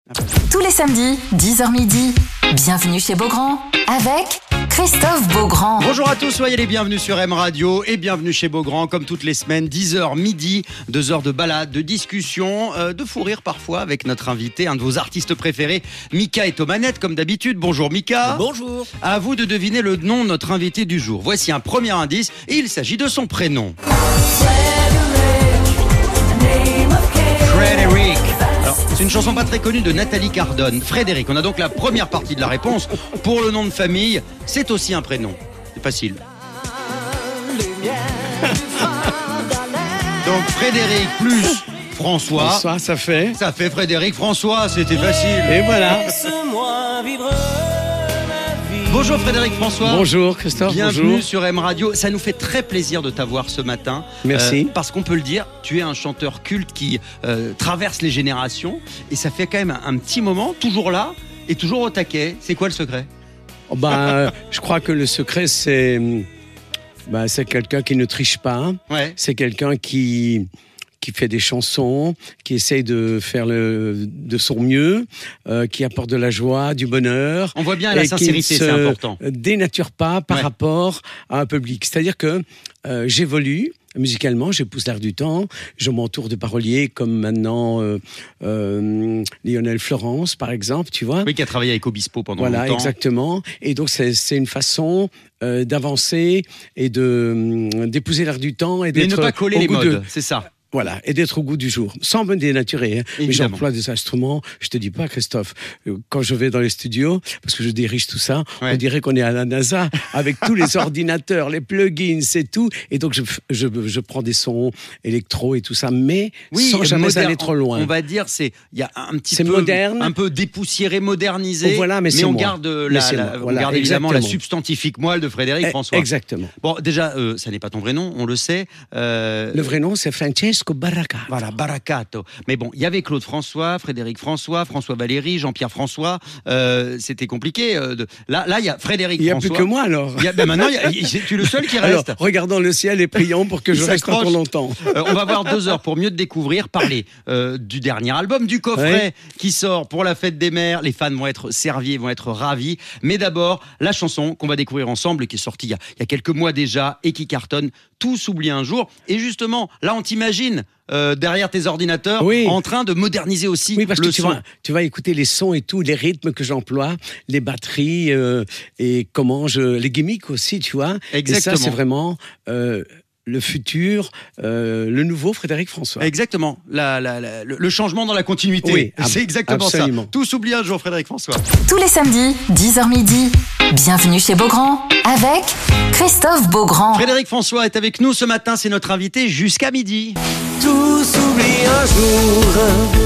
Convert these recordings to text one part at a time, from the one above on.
Tous les samedis, 10h midi, bienvenue chez Beaugrand avec Christophe Beaugrand. Bonjour à tous, soyez les bienvenus sur M Radio et bienvenue chez Beaugrand comme toutes les semaines, 10h midi, 2 heures de balade, de discussion, de fou rire parfois avec notre invité, un de vos artistes préférés, Mika est aux manettes comme d'habitude. Bonjour Mika. Bonjour. À vous de deviner le nom de notre invité du jour. Voici un premier indice et il s'agit de son prénom. Frédéric. Alors, c'est une chanson pas très connue de Nathalie Cardone. Frédéric, on a donc la première partie de la réponse. Pour le nom de famille, c'est aussi un prénom. C'est facile. Donc Frédéric plus François. François, ça fait. Ça fait Frédéric François, c'était facile. Et voilà. Bonjour Frédéric François. Bonjour Christophe. Bienvenue Bonjour. sur M Radio. Ça nous fait très plaisir de t'avoir ce matin. Merci. Parce qu'on peut le dire, tu es un chanteur culte qui traverse les générations. Et ça fait quand même un petit moment, toujours là et toujours au taquet. C'est quoi le secret ? Je crois que le secret, c'est quelqu'un qui ne triche pas. Ouais. C'est quelqu'un qui fait des chansons, qui essaye de faire de son mieux, qui apporte de la joie, du bonheur. On voit bien la sincérité, c'est important. Dénature pas par rapport à un public. C'est-à-dire que j'évolue musicalement, j'épouse l'air du temps, je m'entoure de paroliers comme maintenant Lionel Florence, par exemple, tu vois. Oui, qui a travaillé avec Obispo pendant longtemps. Voilà, exactement. Et donc, c'est une façon d'avancer et d'épouser l'air du temps et d'être Mais ne pas coller les modes, c'est ça. Voilà, et d'être au goût du jour, sans me dénaturer. Hein. Mais j'emploie des instruments, je te dis pas, Christophe, quand je vais dans les studios, parce que je dirige tout ça, on dirait qu'on est à la NASA, avec tous les ordinateurs, les plugins, c'est tout. Et donc, je prends des sons électro et tout ça, mais sans jamais aller trop loin. On va dire, il y a un petit peu moderne, un peu dépoussiéré, modernisé, voilà, mais on garde, on garde évidemment la substantifique moelle de Frédéric François. Exactement. Bon, déjà, ça n'est pas ton vrai nom, on le sait. Le vrai nom, c'est Francesco Baraccato. Voilà, Baraccato. Mais bon, il y avait Claude François, Frédéric François, François Valéry, Jean-Pierre François. C'était compliqué. Là, il y a Frédéric François. Il n'y a plus que moi, alors. Maintenant, tu es le seul qui reste. Alors, regardons le ciel et prions pour que je reste encore longtemps. On va avoir 2 heures pour mieux te découvrir, parler du dernier album, du coffret qui sort pour la fête des mères. Les fans vont être servis, vont être ravis. Mais d'abord, la chanson qu'on va découvrir ensemble, qui est sortie il y a quelques mois déjà et qui cartonne, Tout s'oublie un jour. Et justement, là, on t'imagine derrière tes ordinateurs en train de moderniser aussi parce le que son. Tu vas écouter les sons et tout, les rythmes que j'emploie, les batteries et les gimmicks aussi, tu vois. Exactement. Et ça, c'est vraiment le futur, le nouveau Frédéric François. Exactement. Le changement dans la continuité. Oui, c'est exactement absolument. ça. Tout s'oublie un jour, Frédéric François. Tous les samedis, 10h midi, bienvenue chez Beaugrand avec Christophe Beaugrand. Frédéric François est avec nous ce matin, c'est notre invité jusqu'à midi. Tout s'oublie un jour,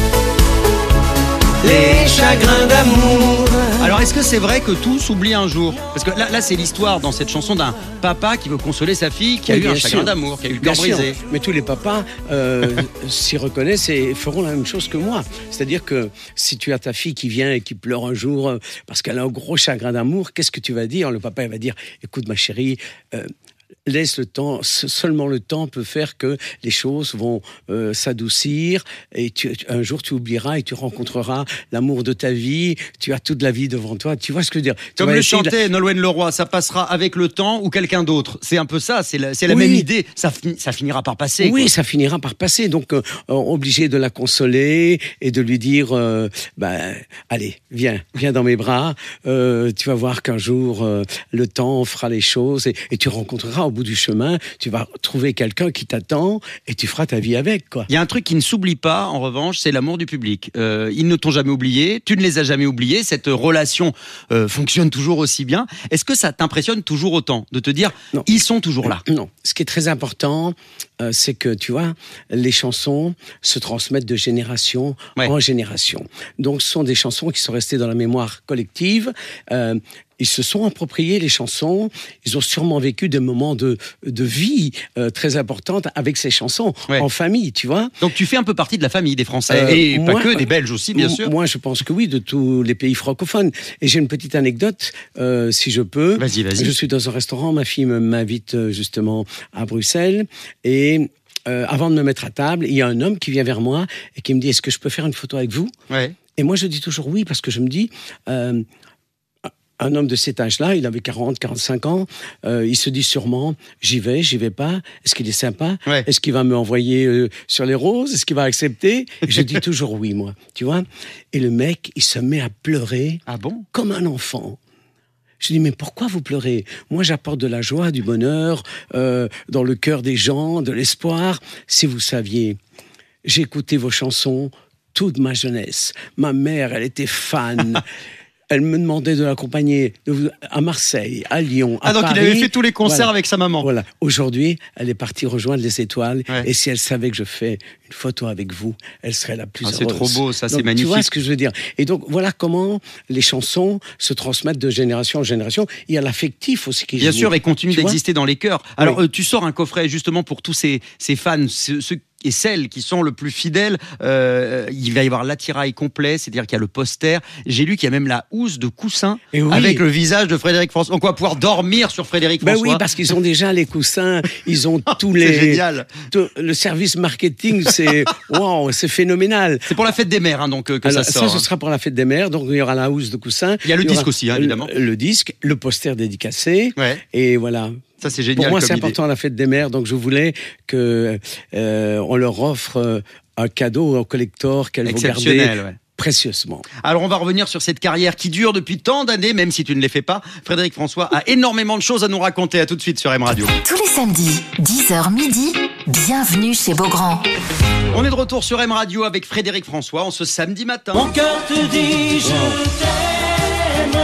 les chagrins d'amour. Alors, est-ce que c'est vrai que tout s'oublie un jour ? Parce que là, c'est l'histoire dans cette chanson d'un papa qui veut consoler sa fille qui a eu un chagrin d'amour, qui a eu le cœur brisé. Mais tous les papas s'y reconnaissent et feront la même chose que moi. C'est-à-dire que si tu as ta fille qui vient et qui pleure un jour parce qu'elle a un gros chagrin d'amour, qu'est-ce que tu vas dire ? Le papa il va dire « Écoute ma chérie, laisse le temps, seulement le temps peut faire que les choses vont s'adoucir et un jour tu oublieras et tu rencontreras l'amour de ta vie, tu as toute la vie devant toi, tu vois ce que je veux dire ?» Comme le chantait Nolwenn Leroy, ça passera avec le temps ou quelqu'un d'autre. C'est un peu ça, c'est la même idée, ça finira par passer. Oui, quoi. ça finira par passer, donc obligé de la consoler et de lui dire allez, viens dans mes bras, tu vas voir qu'un jour le temps fera les choses et tu rencontreras au bout du chemin, tu vas trouver quelqu'un qui t'attend et tu feras ta vie avec, quoi. Il y a un truc qui ne s'oublie pas, en revanche, c'est l'amour du public. Ils ne t'ont jamais oublié, tu ne les as jamais oubliés, cette relation fonctionne toujours aussi bien. Est-ce que ça t'impressionne toujours autant de te dire, ils sont toujours là ? Non. Ce qui est très important, c'est que, tu vois, les chansons se transmettent de génération en génération. Donc, ce sont des chansons qui sont restées dans la mémoire collective. Ils se sont appropriés les chansons, ils ont sûrement vécu des moments de vie très importantes avec ces chansons, en famille, tu vois. Donc tu fais un peu partie de la famille des Français, et pas que, des Belges aussi, bien sûr. Moi, je pense que oui, de tous les pays francophones. Et j'ai une petite anecdote, si je peux. Vas-y. Je suis dans un restaurant, ma fille m'invite justement à Bruxelles, et avant de me mettre à table, il y a un homme qui vient vers moi et qui me dit « Est-ce que je peux faire une photo avec vous ?» Et moi, je dis toujours oui, parce que je me dis, un homme de cet âge-là, il avait 40, 45 ans, il se dit sûrement, j'y vais pas, est-ce qu'il est sympa, Ouais. est-ce qu'il va me envoyer sur les roses, est-ce qu'il va accepter? Et je dis toujours oui, moi, tu vois. Et le mec, il se met à pleurer Ah bon? comme un enfant. Je dis, mais pourquoi vous pleurez? Moi, j'apporte de la joie, du bonheur, dans le cœur des gens, de l'espoir. Si vous saviez, j'ai écouté vos chansons toute ma jeunesse. Ma mère, elle était fan. Elle me demandait de l'accompagner à Marseille, à Lyon, à Ah, donc Paris. il avait fait tous les concerts Voilà. avec sa maman. Voilà. Aujourd'hui, elle est partie rejoindre les étoiles. Ouais. Et si elle savait que je fais une photo avec vous, elle serait la plus Ah, heureuse. c'est trop beau, ça, c'est Donc, magnifique. Tu vois ce que je veux dire? Et donc, voilà comment les chansons se transmettent de génération en génération. Il y a l'affectif aussi qui Bien joue. sûr, et continue Tu vois? d'exister dans les cœurs. Alors, Oui. tu sors un coffret justement pour tous ces fans, ceux et celles qui sont le plus fidèles. Il va y avoir l'attirail complet, c'est-à-dire qu'il y a le poster. J'ai lu qu'il y a même la housse de coussin Et oui. avec le visage de Frédéric François. Donc, on va pouvoir dormir sur Frédéric Ben François. oui, parce qu'ils ont déjà les coussins, ils ont tous C'est les. génial. Le service marketing, c'est waouh, c'est phénoménal. C'est pour la fête des mères, hein, donc que Alors, ça sort. ce hein. sera pour la fête des mères, donc il y aura la housse de coussin. Il y a le aura disque aussi, hein, évidemment. Le disque, le poster dédicacé, Ouais. et voilà. Ça, c'est génial. Pour moi, comme c'est idée. important la fête des mères, donc je voulais que on leur offre un cadeau au collector qu'elles vont garder Exceptionnel, ouais. précieusement. Alors, on va revenir sur cette carrière qui dure depuis tant d'années, même si tu ne les fais pas. Frédéric François a énormément de choses à nous raconter. À tout de suite sur M Radio. Tous les samedis, 10h midi, bienvenue chez Beaugrand. On est de retour sur M Radio avec Frédéric François en ce samedi matin. Mon cœur te dit je t'aime.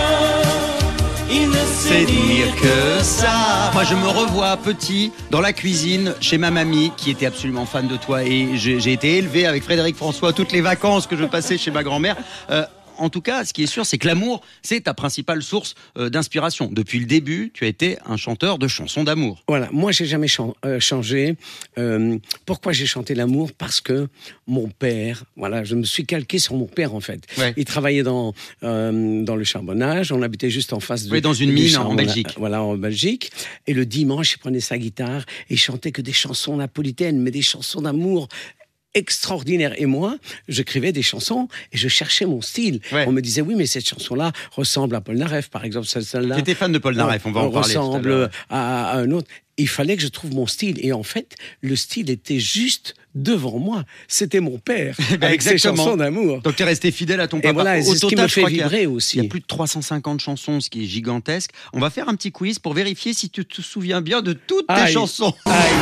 Il ne sait dire que ça. Moi, je me revois petit dans la cuisine chez ma mamie qui était absolument fan de toi et j'ai été élevé avec Frédéric François toutes les vacances que je passais chez ma grand-mère. En tout cas, ce qui est sûr, c'est que l'amour, c'est ta principale source d'inspiration. Depuis le début, tu as été un chanteur de chansons d'amour. Voilà, moi j'ai jamais changé. Pourquoi j'ai chanté l'amour? Parce que mon père, voilà, je me suis calqué sur mon père en fait. Ouais. Il travaillait dans le charbonnage, on habitait juste en face de... Oui, dans une du mine en charbonnage, Belgique. Voilà, en Belgique. Et le dimanche, il prenait sa guitare et il chantait que des chansons napolitaines, mais des chansons d'amour extraordinaire. Et moi, j'écrivais des chansons et je cherchais mon style. Ouais. On me disait, oui, mais cette chanson-là ressemble à Paul Naref, par exemple, celle-là. Tu étais fan de Paul Naref, on va en parler tout à ressemble l'heure. à un autre. Il fallait que je trouve mon style. Et en fait, le style était juste devant moi. C'était mon père, ben, avec ses exactement. chansons d'amour. Donc tu es resté fidèle à ton Et papa. voilà, Au c'est ce qui total, me je fait crois qu'il y a- vibrer aussi. Il y a plus de 350 chansons, ce qui est gigantesque. On va faire un petit quiz pour vérifier si tu te souviens bien de toutes tes Aïe. chansons. Aïe.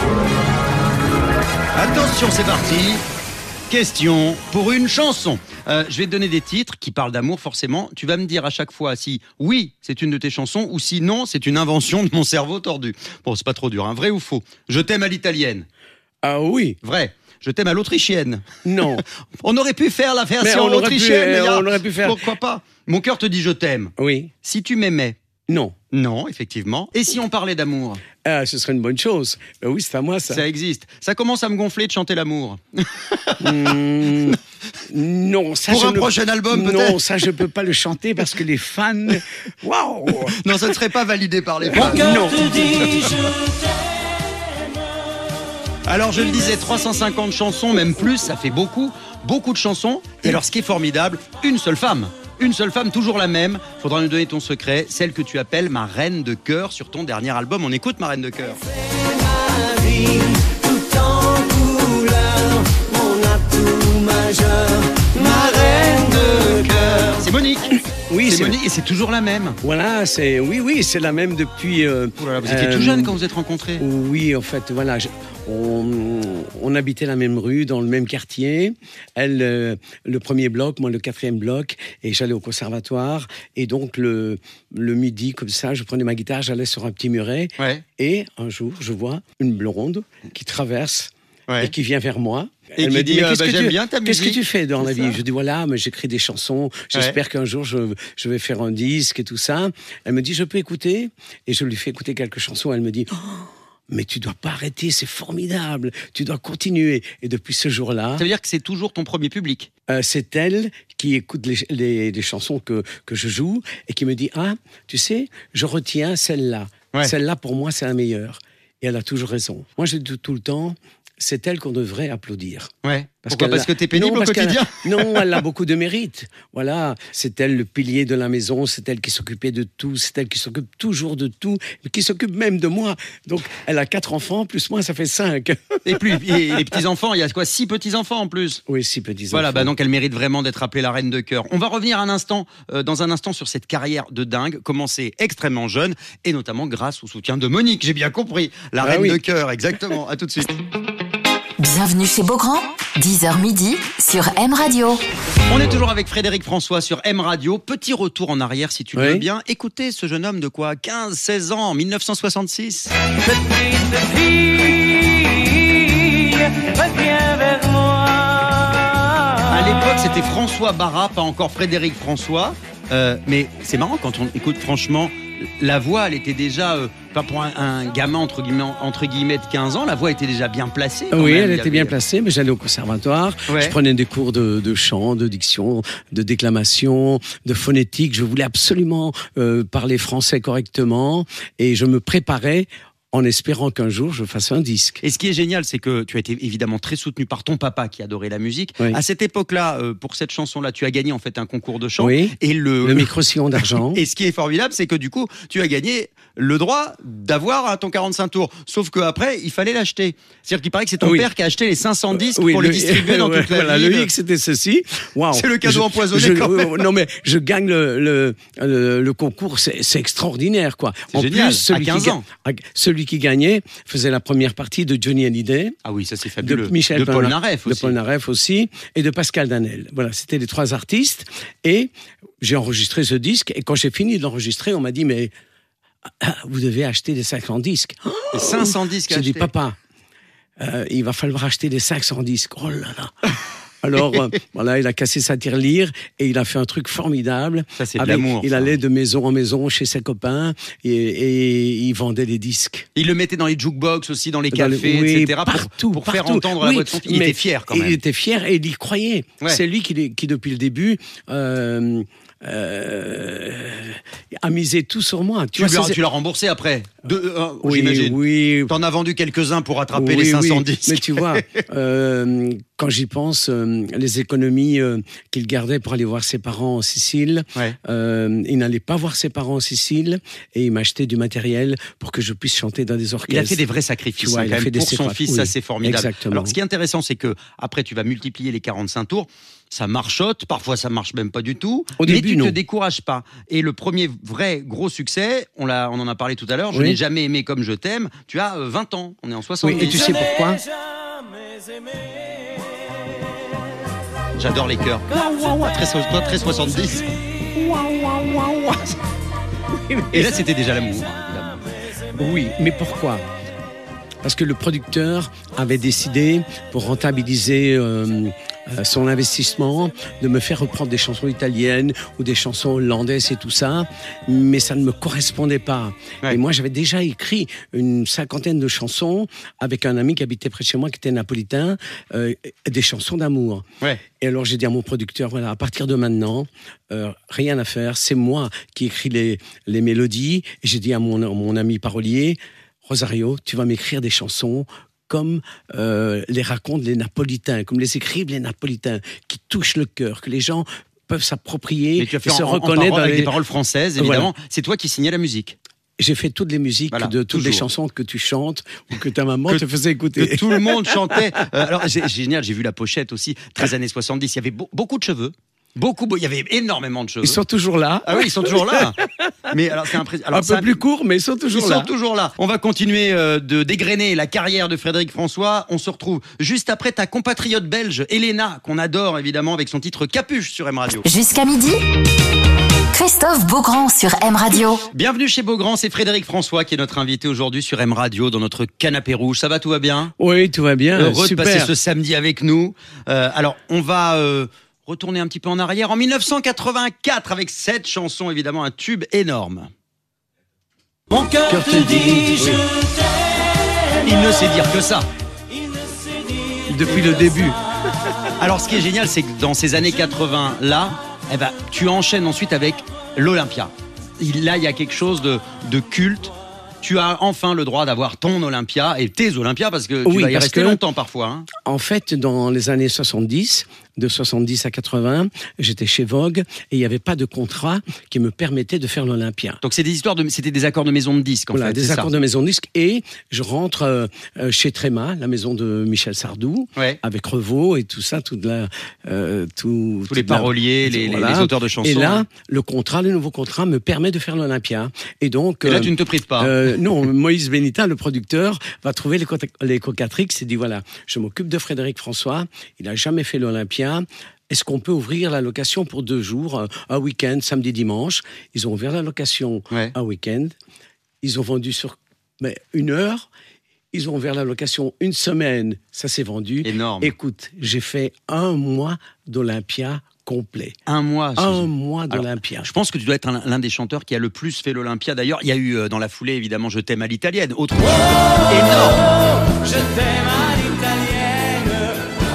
Attention, c'est parti. Question pour une chanson. Je vais te donner des titres qui parlent d'amour forcément. Tu vas me dire à chaque fois si oui, c'est une de tes chansons ou si non, c'est une invention de mon cerveau tordu. Bon, c'est pas trop dur, hein. Vrai ou faux? Je t'aime à l'italienne. Ah oui, Vrai. Je t'aime à l'autrichienne. non. On aurait pu faire la Mais version on aurait pu, autrichienne. mais on aurait pu faire- Pourquoi pas? Mon cœur te dit je t'aime. Oui, Si tu m'aimais. non. Non, effectivement. Et si on parlait d'amour? Ah, ce serait une bonne chose. Oui, c'est à moi ça. Ça existe. Ça commence à me gonfler de chanter l'amour. Non, ça Pour je un ne- prochain album, Non, peut-être. ça je peux pas le chanter parce que les fans, waouh. Non, ça ne serait pas validé par les mon fans. cœur Non. te dit je t'aime. Alors je le disais, 350 chansons, même plus, ça fait beaucoup, beaucoup de chansons. Et alors ce qui est formidable, une seule femme, toujours la même. Faudra nous donner ton secret, celle que tu appelles ma reine de cœur sur ton dernier album. On écoute ma reine de cœur. Ma vie, tout en couleur, mon atout majeur, ma reine de cœur. C'est Monique. Oui, c'est c'est Monique et c'est toujours la même. Voilà, oui, c'est la même depuis. Oh là là, vous étiez tout jeune quand vous êtes rencontrés. Oui, en fait, voilà, on habitait la même rue, dans le même quartier. Elle, le premier bloc, moi le quatrième bloc, et j'allais au conservatoire. Et donc le midi, comme ça, je prenais ma guitare, j'allais sur un petit muret. Ouais. Et un jour, je vois une blonde qui traverse. Ouais. Et qui vient vers moi. Et qui dit, qu'est-ce que j'aime tu- bien ta qu'est-ce que musique. tu fais dans la C'est vie? ça. Je dis, voilà, mais j'écris des chansons. J'espère qu'un jour, je vais faire un disque et tout ça. Elle me dit, je peux écouter? Et je lui fais écouter quelques chansons. Elle me dit, oh, mais tu dois pas arrêter, c'est formidable. Tu dois continuer. Et depuis ce jour-là, Ça veut dire que c'est toujours ton premier public. c'est elle qui écoute les chansons que je joue et qui me dit, ah, tu sais, je retiens celle-là. Ouais. Celle-là, pour moi, c'est la meilleure. Et elle a toujours raison. Moi, je dis tout le temps, c'est elle qu'on devrait applaudir. Ouais. Pourquoi ? Parce que t'es pénible au quotidien ? Non, elle a beaucoup de mérite. Voilà, c'est elle le pilier de la maison, c'est elle qui s'occupait de tout, c'est elle qui s'occupe toujours de tout, qui s'occupe même de moi. Donc, elle a 4 enfants, plus moi, ça fait 5. Et les petits-enfants, il y a quoi ? 6 petits-enfants en plus ? Oui, 6 petits-enfants. Voilà, donc elle mérite vraiment d'être appelée la reine de cœur. On va revenir dans un instant sur cette carrière de dingue, commencée extrêmement jeune, et notamment grâce au soutien de Monique, j'ai bien compris. La reine de cœur, exactement. À tout de suite. Bienvenue chez Beaugrand, 10h midi sur M Radio. On est toujours avec Frédéric François sur M Radio. Petit retour en arrière si tu le veux bien. Écoutez ce jeune homme de quoi ? 15-16 ans, en 1966. Petite fille, reviens vers moi. À l'époque, c'était François Barra, pas encore Frédéric François. Mais c'est marrant quand on écoute franchement, la voix, elle était déjà, pas pour un gamin entre guillemets de 15 ans, la voix était déjà bien placée. Oui, elle était bien placée, mais j'allais au conservatoire, je prenais des cours de chant, de diction, de déclamation, de phonétique. Je voulais absolument parler français correctement et je me préparais en espérant qu'un jour je fasse un disque. Et ce qui est génial, c'est que tu as été évidemment très soutenu par ton papa qui adorait la musique. Oui. À cette époque-là, pour cette chanson-là, tu as gagné en fait un concours de chant. Oui, et le micro-sillon d'argent. Et ce qui est formidable, c'est que du coup, tu as gagné le droit d'avoir ton 45 tours. Sauf qu'après, il fallait l'acheter. C'est-à-dire qu'il paraît que c'est ton père qui a acheté les 500 disques pour les distribuer dans toute la ville. Le hic, c'était ceci. Wow. C'est le cadeau empoisonné quand même. Non mais je gagne le concours, c'est extraordinaire quoi. C'est génial, à 15 ans. Celui qui gagnait faisait la première partie de Johnny Hallyday. Ah oui, ça c'est fabuleux. De Paul Naref aussi. De Paul Naref aussi. Et de Pascal Danel. Voilà, c'était les 3 artistes. Et j'ai enregistré ce disque. Et quand j'ai fini d'enregistrer, on m'a dit, mais vous devez acheter des 500 disques. Et 500 disques achetés. J'ai dit, papa, il va falloir acheter des 500 disques. Oh là là. Alors, voilà, il a cassé sa tirelire et il a fait un truc formidable. Ça, c'est de l'amour. Il allait de maison en maison chez ses copains et il vendait des disques. Il le mettait dans les jukebox aussi, dans les cafés, etc. Pour faire entendre la voix de son fils. Il était fier quand même. Il était fier et il y croyait. Ouais. C'est lui qui, depuis le début, a misé tout sur moi. Tu l'as remboursé après j'imagine. Oui. T'en as vendu quelques-uns pour rattraper les 500 disques. Mais tu vois, quand j'y pense, les économies qu'il gardait pour aller voir ses parents en Sicile, il n'allait pas voir ses parents en Sicile et il m'achetait du matériel pour que je puisse chanter dans des orchestres. Il a fait des vrais sacrifices quand même pour son fils, ça c'est formidable. Exactement. Alors ce qui est intéressant, c'est que après tu vas multiplier les 45 tours. Ça marchote, parfois ça marche même pas du tout. Au début, mais tu te décourages pas. Et le premier vrai gros succès, on en a parlé tout à l'heure, Je n'ai jamais aimé comme je t'aime. Tu as 20 ans, on est en 70. Oui, et tu sais pourquoi ? J'adore les chœurs. Très 70. Et là c'était déjà l'amour, évidemment. Oui, mais pourquoi ? Parce que le producteur avait décidé, pour rentabiliser son investissement, de me faire reprendre des chansons italiennes ou des chansons hollandaises et tout ça, mais ça ne me correspondait pas. Ouais. Et moi, j'avais déjà écrit une 50aine de chansons avec un ami qui habitait près de chez moi, qui était napolitain, des chansons d'amour. Ouais. Et alors, j'ai dit à mon producteur, voilà, à partir de maintenant, rien à faire, c'est moi qui écris les mélodies. Et j'ai dit à mon ami parolier, Rosario, tu vas m'écrire des chansons comme les racontent les Napolitains, comme les écrivent les Napolitains, qui touchent le cœur, que les gens peuvent s'approprier et se reconnaître avec des paroles françaises, évidemment. Voilà. C'est toi qui signais la musique. J'ai fait toutes les musiques de toutes les chansons que tu chantes ou que ta maman te faisait écouter. Que tout le monde chantait. Alors, c'est génial, j'ai vu la pochette aussi, 13 années 70. Il y avait beaucoup de cheveux. Il y avait énormément de cheveux. Ils sont toujours là. Ah oui, ils sont toujours là. Mais alors c'est un peu plus court, mais ils sont toujours là. Ils sont toujours là. On va continuer de dégrainer la carrière de Frédéric François. On se retrouve juste après ta compatriote belge, Elena, qu'on adore évidemment avec son titre Capuche sur M Radio. Jusqu'à midi, Christophe Beaugrand sur M Radio. Bienvenue chez Beaugrand, c'est Frédéric François qui est notre invité aujourd'hui sur M Radio dans notre canapé rouge. Ça va, tout va bien ? Oui, tout va bien. Heureux Super. de passer ce samedi avec nous. Alors, on va retourner un petit peu en arrière. En 1984, avec cette chanson, évidemment, un tube énorme. Mon cœur te dit je t'aime. Il ne sait dire que ça. Depuis le début. Alors, ce qui est génial, c'est que dans ces années 80-là, tu enchaînes ensuite avec l'Olympia. Là, il y a quelque chose de culte. tu as enfin le droit d'avoir ton Olympia et tes Olympias, parce que tu Oui, vas y parce rester que- longtemps parfois. Hein. En fait, dans les années 70, de 70 à 80, j'étais chez Vogue et il n'y avait pas de contrat qui me permettait de faire l'Olympia. Donc c'était des accords de maison de disques en Voilà, fait. des c'est accords ça. de maison de disque. Et je rentre chez Tréma, la maison de Michel Sardou, Ouais. avec Revaux et tout ça, tous Tous les paroliers, les auteurs de chansons. Et là, hein. le nouveau contrat me permet de faire l'Olympia. Et donc, Et là, tu ne te prives pas. non, Moïse Benita, le producteur, va trouver les Cocatrix et dit voilà, je m'occupe de Frédéric François, il n'a jamais fait l'Olympia. Est-ce qu'on peut ouvrir la location pour 2 jours, un week-end, samedi, dimanche? Ils ont ouvert la location Ouais. un week-end. Ils ont vendu sur 1 heure. Ils ont ouvert la location 1 semaine. Ça s'est vendu. Énorme. Écoute, j'ai fait 1 mois d'Olympia complet. Un mois. 1 mois d'Olympia. Je pense que tu dois être l'un des chanteurs qui a le plus fait l'Olympia. D'ailleurs, il y a eu dans la foulée, évidemment, Je t'aime à l'italienne. Autre énorme. Je t'aime à l'italienne.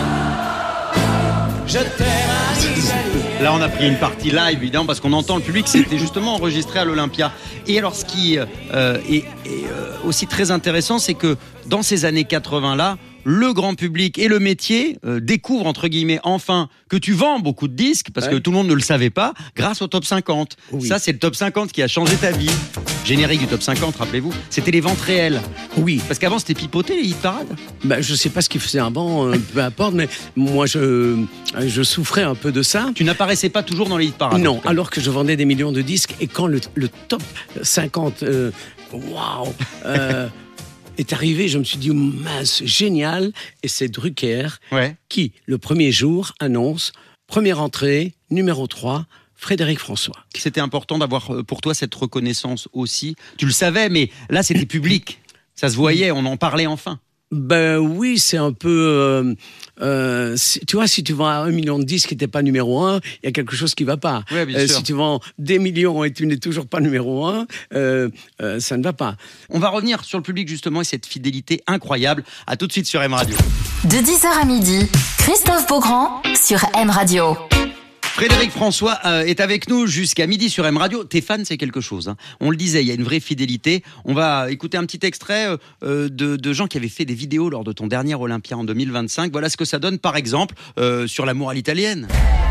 Je t'aime à l'italienne. Là, on a pris une partie live, évidemment, parce qu'on entend le public. C'était justement enregistré à l'Olympia. Et alors, ce qui est aussi très intéressant, c'est que dans ces années 80-là, le grand public et le métier découvrent, entre guillemets, enfin, que tu vends beaucoup de disques, parce que tout le monde ne le savait pas, grâce au Top 50. Oui. Ça, c'est le Top 50 qui a changé ta vie. Générique du Top 50, rappelez-vous, c'était les ventes réelles. Oui. Parce qu'avant, c'était pipoté, les hit parades. Je ne sais pas ce qu'ils faisaient avant, peu importe, mais moi, je souffrais un peu de ça. Tu n'apparaissais pas toujours dans les hit parades. en Non, tout cas. alors que je vendais des millions de disques et quand le top 50 waouh, est arrivé, je me suis dit mince, génial. Et c'est Drucker Ouais. qui, le premier jour, annonce première entrée, numéro 3, Frédéric François. C'était important d'avoir pour toi cette reconnaissance aussi. Tu le savais, mais là, c'était public. Ça se voyait, on en parlait enfin. Oui, c'est un peu... tu vois, si tu vends 1 million de disques et t'es pas numéro 1, il y a quelque chose qui va pas. Ouais, bien sûr. Si tu vends des millions et tu n'es toujours pas numéro 1, ça ne va pas. On va revenir sur le public justement et cette fidélité incroyable. À tout de suite sur M Radio. De 10h à midi, Christophe Beaugrand sur M Radio. Frédéric François est avec nous jusqu'à midi sur M Radio. Tes fans, c'est quelque chose. Hein. On le disait, il y a une vraie fidélité. On va écouter un petit extrait de gens qui avaient fait des vidéos lors de ton dernier Olympia en 2025. Voilà ce que ça donne, par exemple, sur l'amour à l'italienne.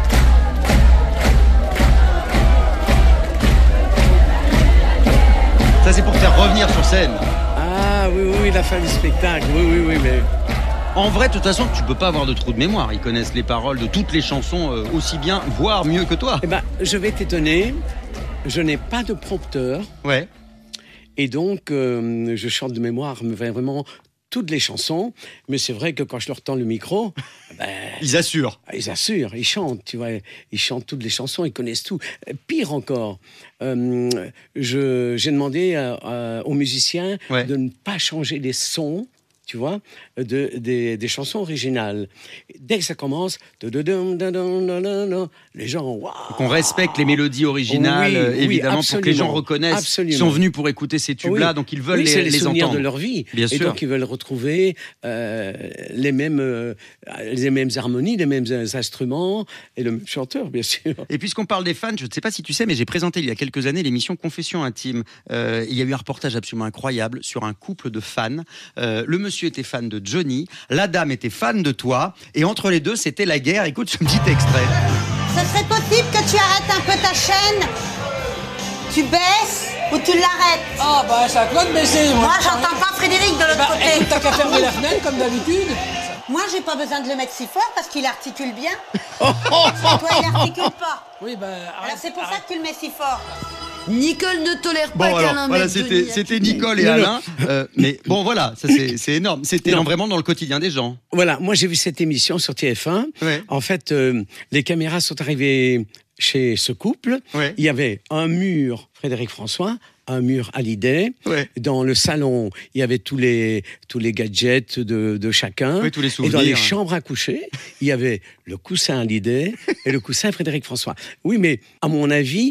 Ça, c'est pour te faire revenir sur scène. Ah oui, la fin du spectacle, oui, mais... En vrai, de toute façon, tu peux pas avoir de trou de mémoire. Ils connaissent les paroles de toutes les chansons aussi bien, voire mieux que toi. Eh ben, je vais t'étonner, je n'ai pas de prompteur, Ouais. et donc je chante de mémoire mais vraiment toutes les chansons, mais c'est vrai que quand je leur tends le micro, Ils assurent. ils assurent, ils chantent, tu vois, ils chantent toutes les chansons, ils connaissent tout. Pire encore, j'ai demandé aux musiciens de ne pas changer les sons, tu vois, des chansons originales. Dès que ça commence, les gens, waouh. Qu'on respecte les mélodies originales, Oui, évidemment, pour que les gens absolument, reconnaissent. absolument. Ils sont venus pour écouter ces tubes-là, donc ils veulent c'est les les souvenirs entendre. de leur vie. Bien et sûr. donc ils veulent retrouver les mêmes harmonies, les mêmes instruments et le même chanteur, bien sûr. Et puisqu'on parle des fans, je ne sais pas si tu sais, mais j'ai présenté il y a quelques années l'émission Confession intime. Il y a eu un reportage absolument incroyable sur un couple de fans. Le monsieur était fan de Johnny, la dame était fan de toi, et entre les deux, c'était la guerre. Écoute ce petit extrait. Ce serait possible que tu arrêtes un peu ta chaîne? Tu baisses ou tu l'arrêtes? Ah bah c'est à toi de baisser. Moi, j'entends pas Frédéric de l'autre côté. Écoute, t'as qu'à fermer la fenêtre comme d'habitude. Moi, j'ai pas besoin de le mettre si fort parce qu'il articule bien. Toi, il articule pas. Oui bah Alors c'est pour ça que tu le mets si fort. Nicole ne tolère pas Bon, qu'Alain alors, voilà, mette Johnny c'était à Nicole et Alain. Mais bon, voilà, ça c'est énorme. C'était Non. vraiment dans le quotidien des gens. Voilà, moi j'ai vu cette émission sur TF1. Ouais. En fait, les caméras sont arrivées chez ce couple. Ouais. Il y avait un mur Frédéric François, un mur Hallyday. Ouais. Dans le salon, il y avait tous les gadgets de chacun. Oui, tous les Et dans souvenirs. les chambres à coucher, il y avait le coussin Hallyday et le coussin Frédéric François. Oui, mais à mon avis,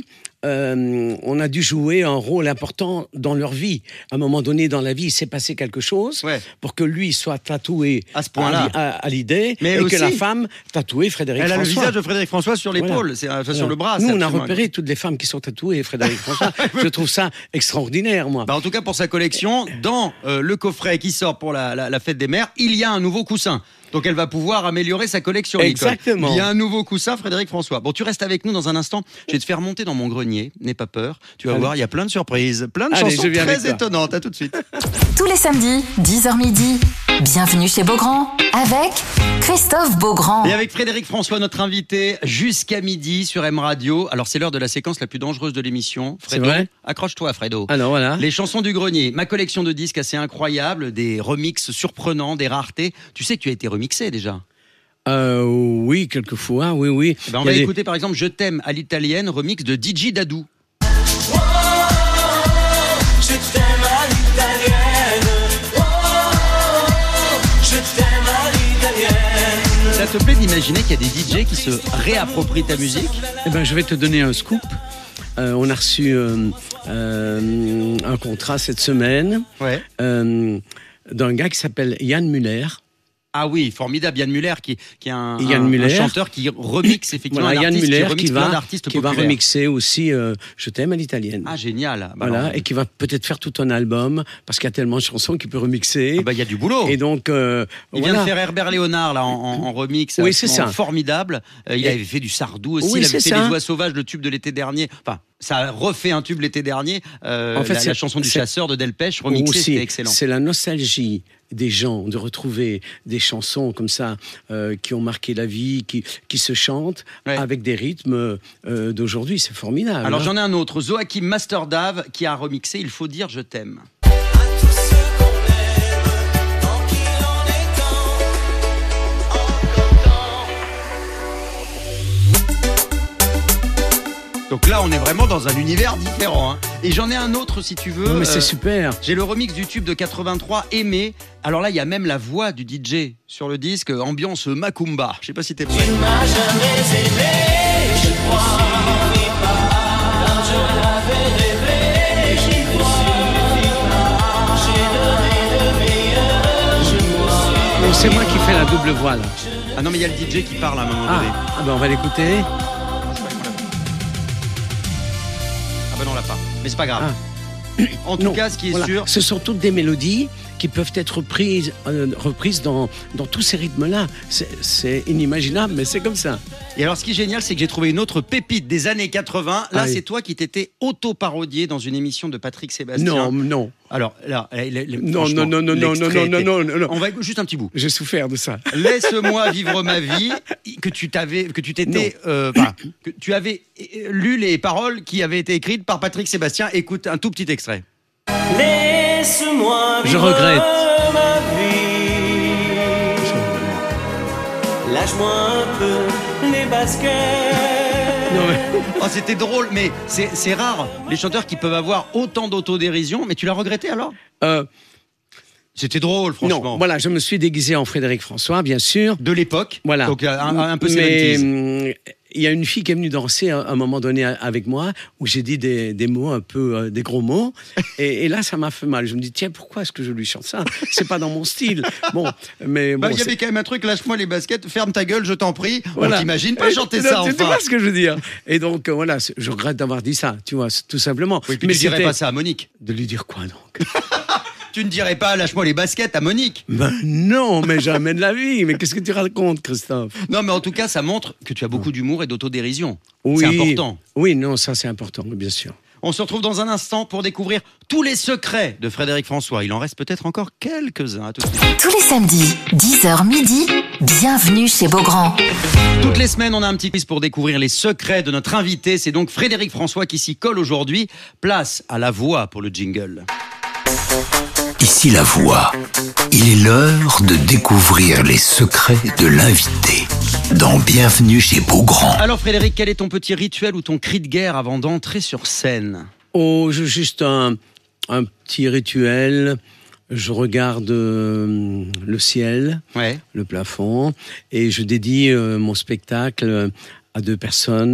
on a dû jouer un rôle important dans leur vie. À un moment donné dans la vie, il s'est passé quelque chose pour que lui soit tatoué à ce point-là à l'idée, mais et aussi, que la femme tatouée Frédéric François. Elle a le visage de Frédéric François sur l'épaule, sur le bras. Nous, on a repéré toutes les femmes qui sont tatouées Frédéric François. Je trouve ça extraordinaire, moi. En tout cas, pour sa collection, dans le coffret qui sort pour la fête des mères, il y a un nouveau coussin. Donc elle va pouvoir améliorer sa collection. Exactement. Il y a un nouveau coussin, Frédéric François. Bon, tu restes avec nous dans un instant. Je vais te faire monter dans mon grenier. N'aie pas peur. Tu vas voir, il y a plein de surprises, plein de chansons très étonnantes. À tout de suite. Tous les samedis, 10h midi. Bienvenue chez Beaugrand avec Christophe Beaugrand. Et avec Frédéric François, notre invité, jusqu'à midi sur M Radio. Alors c'est l'heure de la séquence la plus dangereuse de l'émission. Fredo, accroche-toi, Fredo. Alors voilà. Les chansons du grenier. Ma collection de disques assez incroyable, des remixes surprenants, des raretés. Tu sais que tu as été remixé déjà. Oui, quelquefois, oui. On va écouter par exemple Je t'aime à l'italienne, remix de DJ Dadou. Oh, je t'aime à l'italienne. Oh, je t'aime à l'italienne. Ça te plaît d'imaginer qu'il y a des DJ qui se réapproprient ta musique ? Eh ben, je vais te donner un scoop. On a reçu un contrat cette semaine d'un gars qui s'appelle Yann Muller. Ah oui, formidable, Yann Muller qui est un chanteur qui remixe effectivement un Yann artiste, Muller qui va remixer aussi Je t'aime à l'italienne. Ah génial. Et qui va peut-être faire tout un album parce qu'il y a tellement de chansons qu'il peut remixer. Il y a du boulot. Et donc il vient de faire Herbert Léonard là en remix. Oui, c'est ça. Formidable. Il avait fait du Sardou aussi. Il avait fait Les Oies Sauvages, le tube de l'été dernier. Enfin, ça a refait un tube l'été dernier. En fait, la chanson du chasseur de Delpech remixée, c'était excellent. C'est la nostalgie des gens, de retrouver des chansons comme ça qui ont marqué la vie, qui se chantent avec des rythmes d'aujourd'hui. C'est formidable. Alors j'en ai un autre, Joachim Masterdave qui a remixé Il faut dire je t'aime. Donc là, on est vraiment dans un univers différent. Hein. Et j'en ai un autre, si tu veux. Non, mais c'est super. J'ai le remix du tube de 83, Aimé. Alors là, il y a même la voix du DJ sur le disque, ambiance Macumba. Je sais pas si t'es prêt. Tu m'as jamais aimé, je crois. Je l'avais rêvé, j'y crois. J'ai donné le meilleur, je crois. C'est moi qui fais la double voix, là. Ah non, mais il y a le DJ qui parle à un moment donné. Ah ben on va l'écouter. Ah ben non, on l'a pas. Mais c'est pas grave. En tout cas, ce qui est sûr... Ce sont toutes des mélodies qui peuvent être reprises dans tous ces rythmes-là. C'est inimaginable, mais c'est comme ça. Et alors, ce qui est génial, c'est que j'ai trouvé une autre pépite des années 80. Là, c'est toi qui t'étais auto-parodié dans une émission de Patrick Sébastien. Non. Alors, là, non. On va juste un petit bout. J'ai souffert de ça. Laisse-moi vivre ma vie. Que tu avais lu les paroles qui avaient été écrites par Patrick Sébastien. Écoute un tout petit extrait. Laisse-moi vivre Je regrette. ma vie. Lâche-moi un peu les baskets. Oh, c'était drôle, mais c'est rare, les chanteurs qui peuvent avoir autant d'autodérision. Mais tu l'as regretté alors C'était drôle, franchement. Non, voilà, je me suis déguisé en Frédéric François, bien sûr. De l'époque, voilà. Donc un peu mais 70s. Il y a une fille qui est venue danser à un moment donné avec moi, où j'ai dit des mots un peu, des gros mots, et là ça m'a fait mal. Je me dis tiens, pourquoi est-ce que je lui chante ça ? C'est pas dans mon style. Bon, mais bon, il y avait quand même un truc, lâche-moi les baskets, ferme ta gueule, je t'en prie. Voilà. On t'imagine pas chanter ça, enfin. Tu vois ce que je veux dire ? Et donc voilà, je regrette d'avoir dit ça, tu vois, tout simplement. Oui, puis mais tu dirais pas ça à Monique. De lui dire quoi donc ? Tu ne dirais pas lâche-moi les baskets à Monique. Ben non, mais jamais de la vie. Mais qu'est-ce que tu racontes, Christophe ? Non, mais en tout cas, ça montre que tu as beaucoup d'humour et d'autodérision. Oui, c'est important. Oui, non, ça c'est important, bien sûr. On se retrouve dans un instant pour découvrir tous les secrets de Frédéric François. Il en reste peut-être encore quelques-uns. À tout de suite. Tous les samedis, 10h midi, bienvenue chez Beaugrand. Toutes les semaines, on a un petit quiz pour découvrir les secrets de notre invité. C'est donc Frédéric François qui s'y colle aujourd'hui. Place à la voix pour le jingle. Ici la voix. Il est l'heure de découvrir les secrets de l'invité. Dans Bienvenue chez Beaugrand. Alors Frédéric, quel est ton petit rituel ou ton cri de guerre avant d'entrer sur scène ? Oh, juste un petit rituel. Je regarde le ciel, le plafond, et je dédie mon spectacle à deux personnes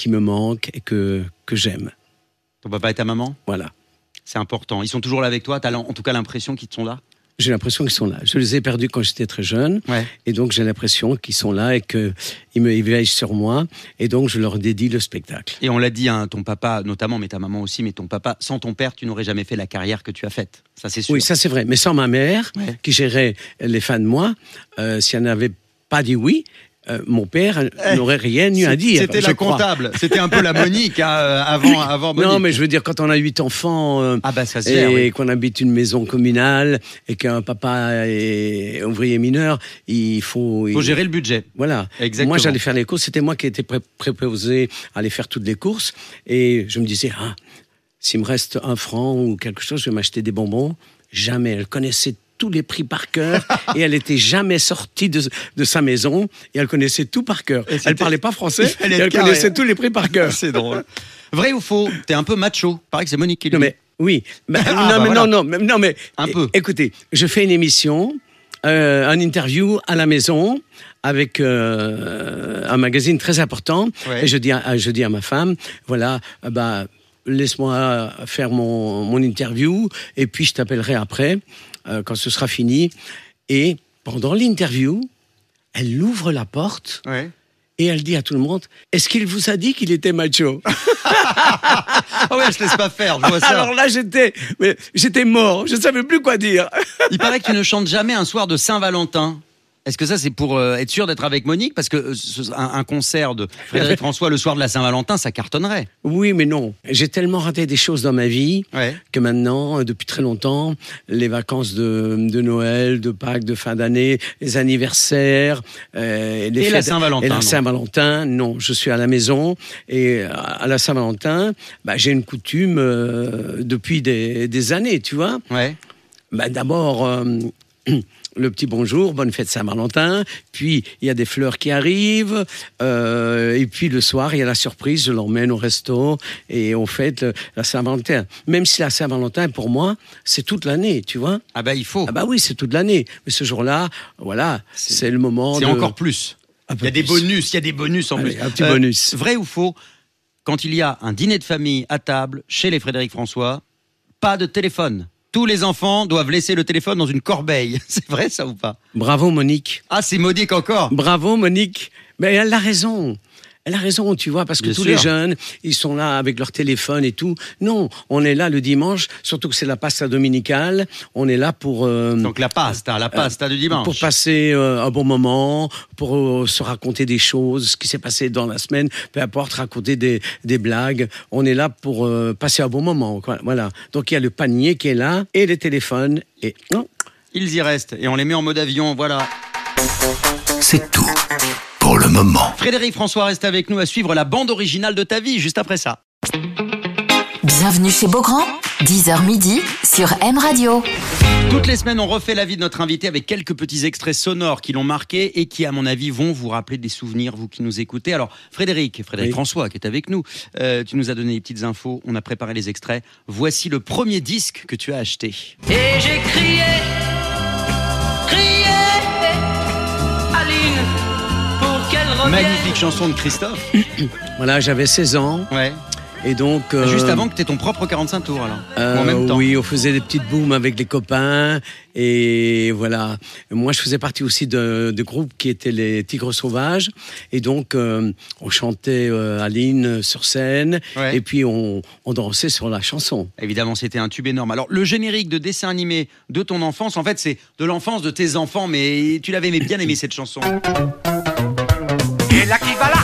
qui me manquent et que j'aime. Ton papa et ta maman, Voilà. c'est important. Ils sont toujours là avec toi. T'as en tout cas l'impression qu'ils sont là. J'ai l'impression qu'ils sont là. Je les ai perdus quand j'étais très jeune. Ouais. Et donc, j'ai l'impression qu'ils sont là et qu'ils me veillent sur moi. Et donc, je leur dédie le spectacle. Et on l'a dit, hein, ton papa notamment, mais ta maman aussi, mais ton papa, sans ton père, tu n'aurais jamais fait la carrière que tu as faite. Ça, c'est sûr. Oui, ça c'est vrai. Mais sans ma mère, Ouais. qui gérait les fans de moi, si elle n'avait pas dit oui, mon père n'aurait rien eu à dire. C'était je la crois. comptable. C'était un peu la Monique hein, avant Monique. Non, mais je veux dire, quand on a 8 enfants Ah bah ça se gère, et oui. qu'on habite une maison communale et qu'un papa est ouvrier mineur, il faut gérer le budget. Voilà. Exactement. Moi, j'allais faire les courses. C'était moi qui étais préposé à aller faire toutes les courses. Et je me disais, s'il me reste 1 franc ou quelque chose, je vais m'acheter des bonbons. Jamais. Elle connaissait tous les prix par cœur et elle n'était jamais sortie de sa maison et elle connaissait tout par cœur. Elle parlait pas français et elle connaissait tous les prix par cœur. C'est drôle. Vrai ou faux? T'es un peu macho. Pareil que c'est Monique qui le Non dit. mais oui. voilà. Non mais Un peu. Écoutez, je fais une émission, un interview à la maison avec un magazine très important Ouais. et je dis à ma femme, voilà, laisse-moi faire mon interview et puis je t'appellerai après quand ce sera fini. Et pendant l'interview, elle ouvre la porte Ouais. et elle dit à tout le monde, est-ce qu'il vous a dit qu'il était macho? Ah ouais, elle se laisse pas faire, je vois ça. Alors là, j'étais mort, je ne savais plus quoi dire. Il paraît que tu ne chantes jamais un soir de Saint-Valentin. Est-ce que ça, c'est pour être sûr d'être avec Monique? Parce que un concert de Frédéric François le soir de la Saint-Valentin, ça cartonnerait. Oui, mais non. J'ai tellement raté des choses dans ma vie Ouais. que maintenant, depuis très longtemps, les vacances de Noël, de Pâques, de fin d'année, les anniversaires, les Et la Saint-Valentin, et la non. Saint-Valentin, non. Je suis à la maison et à la Saint-Valentin, j'ai une coutume depuis des années, tu vois. Ouais. D'abord, le petit bonjour, bonne fête Saint-Valentin, puis il y a des fleurs qui arrivent, et puis le soir, il y a la surprise, je l'emmène au resto, et on fête la Saint-Valentin. Même si la Saint-Valentin, pour moi, c'est toute l'année, tu vois. Ah bah il faut. Ah bah oui, c'est toute l'année. Mais ce jour-là, voilà, c'est le moment C'est de... encore plus. Un peu Il y a des plus. bonus en Allez, plus. un petit bonus. Vrai ou faux? Quand il y a un dîner de famille à table chez les Frédéric François, pas de téléphone. Tous les enfants doivent laisser le téléphone dans une corbeille. C'est vrai ça ou pas? Bravo, Monique. Ah, c'est Monique encore. Bravo, Monique. Mais elle a raison. Elle a raison, tu vois, parce que Bien tous sûr. les jeunes, ils sont là avec leur téléphone et tout. Non, on est là le dimanche, surtout que c'est la pasta dominicale. On est là pour... Donc la pasta du dimanche. Pour passer un bon moment, pour se raconter des choses, ce qui s'est passé dans la semaine, peu importe, raconter des blagues. On est là pour passer un bon moment, quoi. Voilà. Donc il y a le panier qui est là, et les téléphones, et... Non. Ils y restent et on les met en mode avion, voilà. C'est tout pour le moment. Frédéric François reste avec nous à suivre la bande originale de ta vie, juste après ça. Bienvenue chez Beaugrand, 10h midi sur M Radio. Toutes les semaines, on refait la vie de notre invité avec quelques petits extraits sonores qui l'ont marqué et qui, à mon avis, vont vous rappeler des souvenirs, vous qui nous écoutez. Alors, Frédéric Oui. François, qui est avec nous, tu nous as donné des petites infos, on a préparé les extraits. Voici le premier disque que tu as acheté. Et j'ai crié, Aline, pour qu'elle revienne. Magnifique chanson de Christophe. Voilà, j'avais 16 ans, Ouais. et donc... Juste avant que tu aies ton propre 45 tours, alors. Ou en même temps. Oui, on faisait des petites booms avec les copains, et voilà. Moi, je faisais partie aussi de groupes qui étaient les Tigres Sauvages, et donc on chantait Aline sur scène, Ouais. et puis on dansait sur la chanson. Évidemment, c'était un tube énorme. Alors, le générique de dessin animé de ton enfance, en fait, c'est de l'enfance de tes enfants, mais tu l'avais bien aimé cette chanson. Et là qui va là.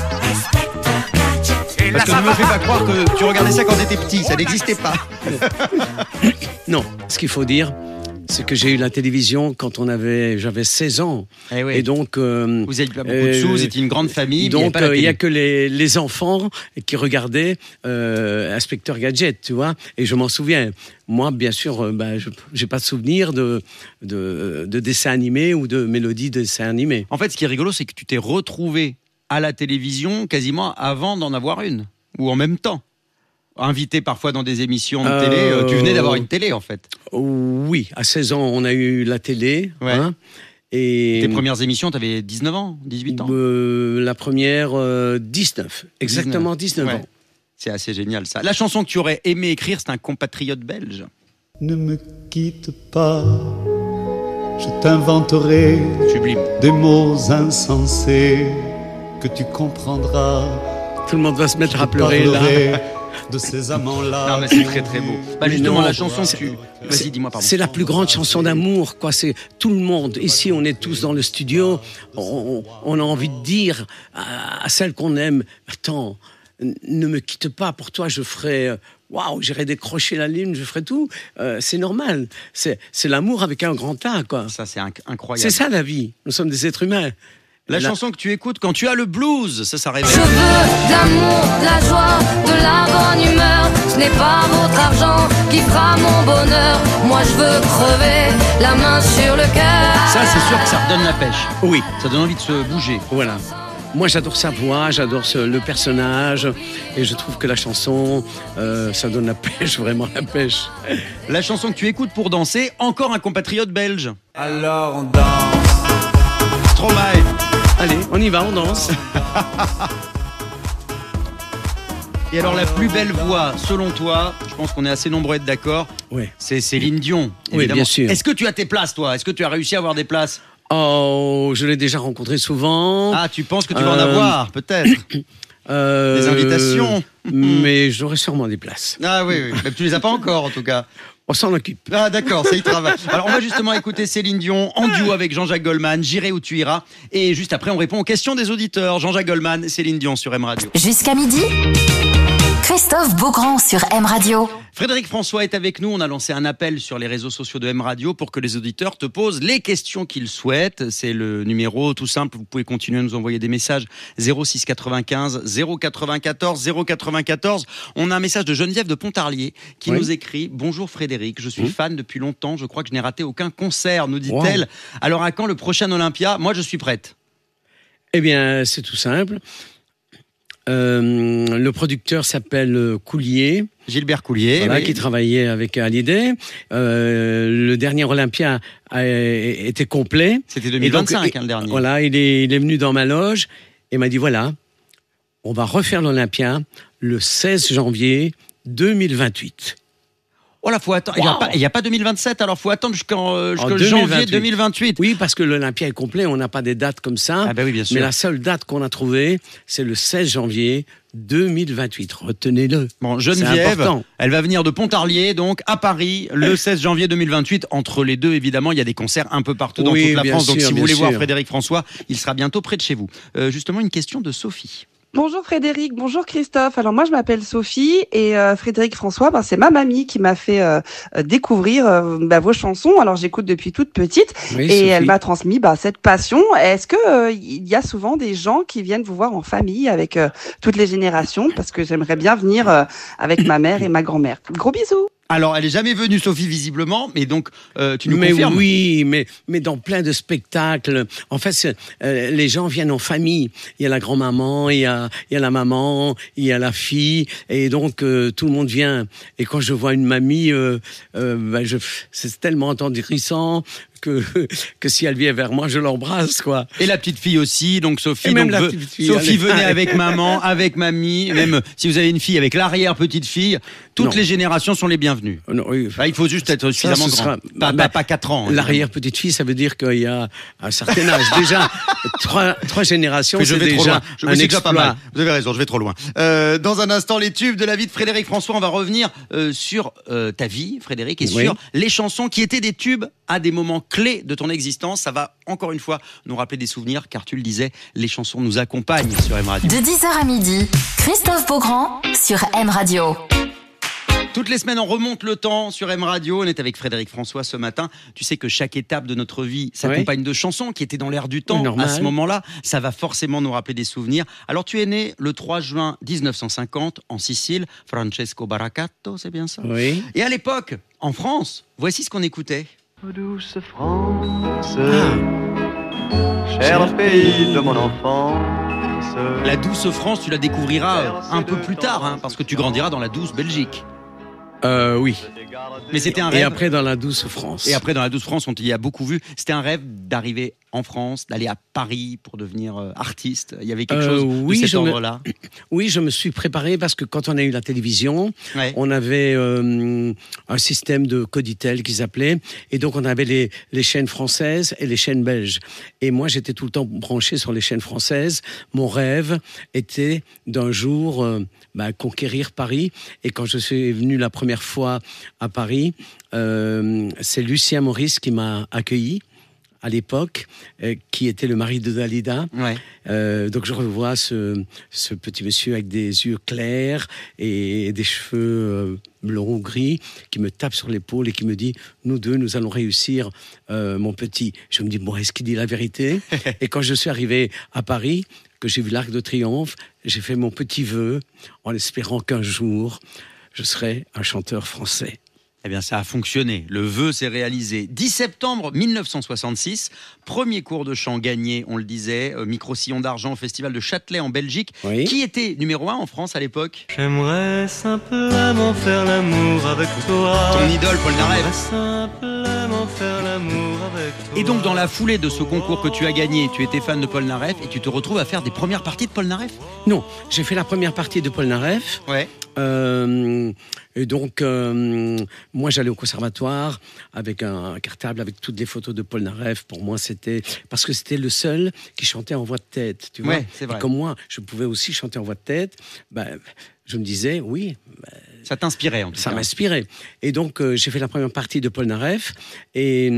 Et là Parce que ça ne va me fais pas croire que tu regardais ça quand t'étais petit, ça n'existait pas. Non, ce qu'il faut dire, c'est que j'ai eu la télévision quand j'avais 16 ans. Eh oui. Et donc... Vous n'aviez pas beaucoup de sous, vous étiez une grande famille. Donc, mais il n'y a que... que les enfants qui regardaient Inspecteur Gadget, tu vois. Et je m'en souviens. Moi, bien sûr, je n'ai pas de souvenir de dessins animés ou de mélodies de dessins animés. En fait, ce qui est rigolo, c'est que tu t'es retrouvé à la télévision quasiment avant d'en avoir une, ou en même temps. Invité parfois dans des émissions de télé, tu venais d'avoir une télé en fait. Oui, à 16 ans, on a eu la télé. Ouais. Hein, Et Tes premières émissions, tu avais 19 ans, 18 ans. La première, 19. Exactement 19 Ouais. ans. C'est assez génial ça. La chanson que tu aurais aimé écrire, c'est un compatriote belge. Ne me quitte pas, je t'inventerai Sublime. des mots insensés que tu comprendras. Tout le monde va se mettre Je à te pleurer là. parlerai de ces amants-là. Non mais c'est très très beau. Bah justement Non, la chanson que tu... Vas-y, dis-moi pardon. C'est la plus grande chanson d'amour, quoi. C'est tout le monde. Ici, on est tous dans le studio. On a envie de dire à celle qu'on aime, attends, ne me quitte pas. Pour toi, je ferai. Waouh, j'irai décrocher la lune, je ferai tout. C'est normal. C'est l'amour avec un grand A, quoi. Ça c'est incroyable. C'est ça la vie. Nous sommes des êtres humains. La chanson que tu écoutes quand tu as le blues, ça réveille. Je veux de l'amour, de la joie, de la bonne humeur. Ce n'est pas votre argent qui fera mon bonheur. Moi je veux crever la main sur le cœur. Ça c'est sûr que ça redonne la pêche. Oui, Ça donne envie de se bouger. voilà. Moi, j'adore sa voix, j'adore le personnage, et je trouve que la chanson, ça donne la pêche, vraiment la pêche. La chanson que tu écoutes pour danser, encore un compatriote belge. Alors on danse. Stromae. Allez, on y va, on danse. Et alors la plus belle voix, selon toi, je pense qu'on est assez nombreux à être d'accord, Ouais. c'est Céline Dion. Oui, évidemment. bien sûr. Est-ce que tu as tes places, toi? Est-ce que tu as réussi à avoir des places? Oh, je l'ai déjà rencontré souvent. Ah, tu penses que tu vas en avoir, peut-être? Des Des invitations. Mais j'aurai sûrement des places. Ah oui, oui. Mais tu les as pas encore, en tout cas. On s'en occupe. Ah d'accord, ça y travaille. Alors on va justement écouter Céline Dion en duo avec Jean-Jacques Goldman, J'irai où tu iras. Et juste après, on répond aux questions des auditeurs. Jean-Jacques Goldman, Céline Dion sur M Radio. Jusqu'à midi, Christophe Beaugrand sur M Radio. Frédéric François est avec nous. On a lancé un appel sur les réseaux sociaux de M Radio pour que les auditeurs te posent les questions qu'ils souhaitent. C'est le numéro tout simple. Vous pouvez continuer à nous envoyer des messages 06 95 094 094. On a un message de Geneviève de Pontarlier qui nous écrit: Bonjour Frédéric, je suis fan depuis longtemps. Je crois que je n'ai raté aucun concert, nous dit-elle. Wow. Alors à quand le prochain Olympia? Moi, je suis prête. Eh bien, c'est tout simple. Le producteur s'appelle Coulier. Gilbert Coulier, voilà, oui. Qui travaillait avec Hallyday. Le dernier Olympia était complet. C'était 2025, donc, le dernier. Voilà, il est venu dans ma loge et m'a dit voilà, on va refaire l'Olympia le 16 janvier 2028. Oh là, faut attendre. Il n'y a pas 2027, alors faut attendre jusqu'en En janvier 2028. Oui, parce que l'Olympia est complet, on n'a pas des dates comme ça. Ah bah oui, bien sûr. Mais la seule date qu'on a trouvée, c'est le 16 janvier 2028. Retenez-le. Bon, C'est Geneviève, important. elle va venir de Pontarlier, donc à Paris, le 16 janvier 2028. Entre les deux, évidemment, il y a des concerts un peu partout dans Oui, toute la bien France. Donc sûr, si vous bien voulez voir sûr. Frédéric François, il sera bientôt près de chez vous. Justement, une question de Sophie. Bonjour Frédéric, bonjour Christophe. Alors moi je m'appelle Sophie et Frédéric François, c'est ma mamie qui m'a fait découvrir vos chansons. Alors j'écoute depuis toute petite Oui, et Sophie. elle m'a transmis cette passion. Est-ce que il y a souvent des gens qui viennent vous voir en famille avec toutes les générations? Parce que j'aimerais bien venir avec ma mère et ma grand-mère. Gros bisous. Alors, elle est jamais venue, Sophie, visiblement, mais donc, tu nous Mais confirmes? oui, mais dans plein de spectacles. En fait, les gens viennent en famille. Il y a la grand-maman, il y a la maman, il y a la fille, et donc tout le monde vient. Et quand je vois une mamie, c'est tellement attendrissant que si elle vient vers moi, je l'embrasse, quoi. Et la petite fille aussi, donc Sophie. Et même donc, la petite fille, Sophie, allez. venez avec maman, avec mamie, même si vous avez une fille avec l'arrière-petite-fille, toutes Non. les générations sont les bienvenues. Non, oui. Il faut juste être suffisamment ce grand. sera- Pas 4 ans. hein. L'arrière-petite-fille, ça veut dire qu'il y a un certain âge. Déjà, trois générations, Mais je c'est vais trop déjà loin. un C'est déjà pas exploit. mal. Vous avez raison, je vais trop loin. Dans un instant, les tubes de la vie de Frédéric François. On va revenir sur ta vie, Frédéric, et Oui. sur les chansons qui étaient des tubes à des moments clés de ton existence. Ça va encore une fois nous rappeler des souvenirs, car tu le disais, les chansons nous accompagnent sur M Radio. De 10h à midi, Christophe Beaugrand sur M Radio. Toutes les semaines, on remonte le temps sur M Radio. On est avec Frédéric François ce matin. Tu sais que chaque étape de notre vie s'accompagne de chansons qui étaient dans l'air du temps. Normal. À ce moment-là, ça va forcément nous rappeler des souvenirs. Alors, tu es né le 3 juin 1950 en Sicile. Francesco Baracato, c'est bien ça? Oui. Et à l'époque, en France, voici ce qu'on écoutait. Douce France, cher pays de mon enfance. La douce France, tu la découvriras un peu plus tard, hein, parce que tu grandiras dans la douce Belgique. Oui. Mais c'était un rêve. Et après, dans la douce France. Et après, dans la douce France, on t'y a beaucoup vu. C'était un rêve d'arriver en France, d'aller à Paris pour devenir artiste. Il y avait quelque chose de cet ordre-là. Oui, je me suis préparé parce que quand on a eu la télévision, on avait un système de Coditel qu'ils appelaient. Et donc, on avait les chaînes françaises et les chaînes belges. Et moi, j'étais tout le temps branché sur les chaînes françaises. Mon rêve était d'un jour conquérir Paris. Et quand je suis venu la première fois à Paris, c'est Lucien Maurice qui m'a accueilli à l'époque, qui était le mari de Dalida. Donc je revois ce petit monsieur avec des yeux clairs et des cheveux blonds ou gris qui me tape sur l'épaule et qui me dit « Nous deux, nous allons réussir, mon petit ». Je me dis « Bon, est-ce qu'il dit la vérité ?» Et quand je suis arrivé à Paris, que j'ai vu l'Arc de Triomphe, j'ai fait mon petit vœu en espérant qu'un jour, je serai un chanteur français. Eh bien, ça a fonctionné. Le vœu s'est réalisé. 10 septembre 1966, premier cours de chant gagné, on le disait, micro-sillon d'argent au Festival de Châtelet en Belgique. Oui. Qui était numéro 1 en France à l'époque? J'aimerais simplement faire l'amour avec toi. Ton idole, Paul Naref. Simplement faire l'amour avec toi. Et donc, dans la foulée de ce concours que tu as gagné, tu étais fan de Paul Naref et tu te retrouves à faire des premières parties de Paul Naref? Non, j'ai fait la première partie de Paul Naref. Ouais. Et donc, moi, j'allais au conservatoire avec un cartable avec toutes les photos de Paul Naref. Pour moi, c'était parce que c'était le seul qui chantait en voix de tête. Tu vois. Ouais, c'est vrai. Et comme moi, je pouvais aussi chanter en voix de tête. Je me disais, oui. Ça t'inspirait en tout cas. Ça m'inspirait. Et donc, j'ai fait la première partie de Paul Naref. Et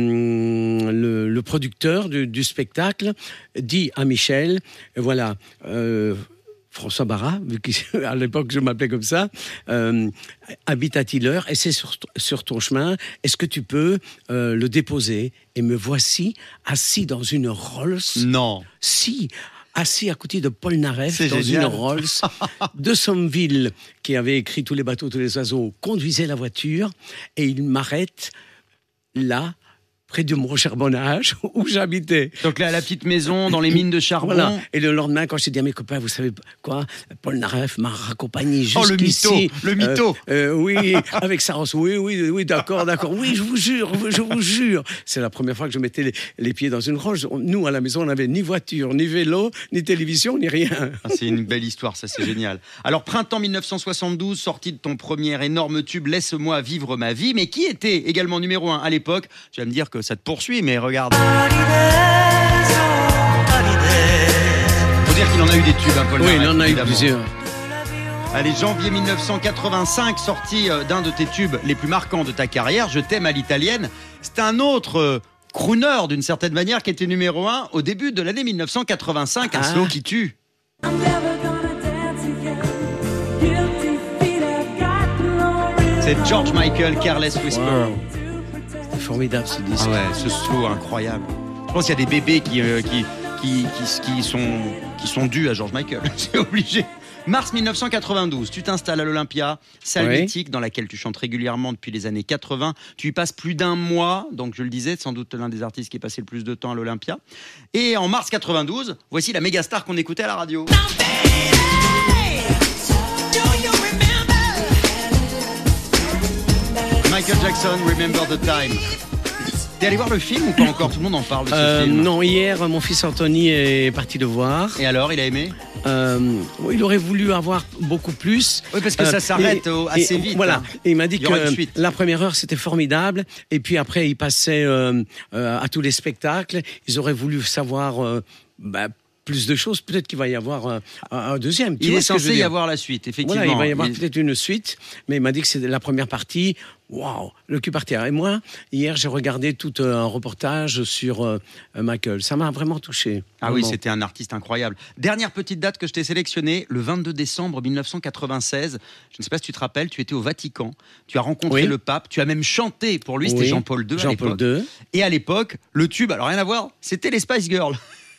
le producteur du spectacle dit à Michel, voilà. François Barra, vu qu'à l'époque je m'appelais comme ça, habite à Tilleur et c'est sur ton chemin. Est-ce que tu peux le déposer? Et me voici assis dans une Rolls. Non. Si, assis à côté de Paul Naref dans génial. une Rolls. De Sommeville, qui avait écrit Tous les bateaux, tous les oiseaux, conduisait la voiture et il m'arrête là, près de mon charbonnage où j'habitais. Donc là, la petite maison dans les mines de charbon. Voilà. Et le lendemain, quand j'ai dit à mes copains, vous savez quoi, Paul Naref m'a raccompagné jusqu'ici. Oh, le mytho. Oui, avec sa rosse. Oui, d'accord. Oui, je vous jure. C'est la première fois que je mettais les pieds dans une roche. Nous, à la maison, on n'avait ni voiture, ni vélo, ni télévision, ni rien. Ah, c'est une belle histoire, ça, c'est génial. Alors, printemps 1972, sortie de ton premier énorme tube, Laisse-moi vivre ma vie. Mais qui était également numéro 1 à l'époque? Tu vas me dire que ça te poursuit, mais regarde. Faut dire qu'il en a eu des tubes, hein, Paul Oui, Naref, il en a évidemment. eu plusieurs. Allez, janvier 1985, sortie d'un de tes tubes les plus marquants de ta carrière, Je t'aime à l'italienne. C'est un autre crooner, d'une certaine manière, qui était numéro 1 au début de l'année 1985, un slow qui tue. C'est George Michael, Careless Whisper. Wow. C'est formidable ce disque. Ah ouais, ce slow incroyable. Je pense qu'il y a des bébés qui sont dus à George Michael. C'est obligé. Mars 1992, tu t'installes à l'Olympia, salle mythique dans laquelle tu chantes régulièrement depuis les années 80. Tu y passes plus d'un mois, donc je le disais, sans doute l'un des artistes qui est passé le plus de temps à l'Olympia. Et en mars 92, voici la méga star qu'on écoutait à la radio. Michael Jackson, Remember the Time. T'es allé voir le film ou pas encore? Tout le monde en parle de ce film. Non, hier, mon fils Anthony est parti le voir. Et alors, il a aimé? Il aurait voulu avoir beaucoup plus. Oui, parce que ça s'arrête assez vite. Voilà. Hein. Et il m'a dit Il y aura une que suite. la première heure, c'était formidable. Et puis après, il passait à tous les spectacles. Ils auraient voulu savoir plus de choses. Peut-être qu'il va y avoir un deuxième. Il est censé y avoir la suite, effectivement. Voilà, il va y avoir peut-être une suite. Mais il m'a dit que c'est la première partie. Waouh, le cul par terre. Et moi, hier, j'ai regardé tout un reportage sur Michael. Ça m'a vraiment touché. Ah oui, c'était un artiste incroyable. Dernière petite date que je t'ai sélectionnée, le 22 décembre 1996. Je ne sais pas si tu te rappelles, tu étais au Vatican. Tu as rencontré le pape. Tu as même chanté pour lui. C'était Jean-Paul II à l'époque. Jean-Paul II. Et à l'époque, le tube, alors rien à voir, c'était les Spice Girls.